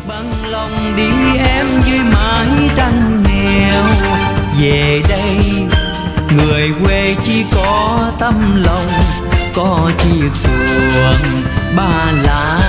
bằng lòng đi em dưới mái tranh nghèo. Về đây người quê chỉ có tấm lòng, có chiếc xuồng ba lá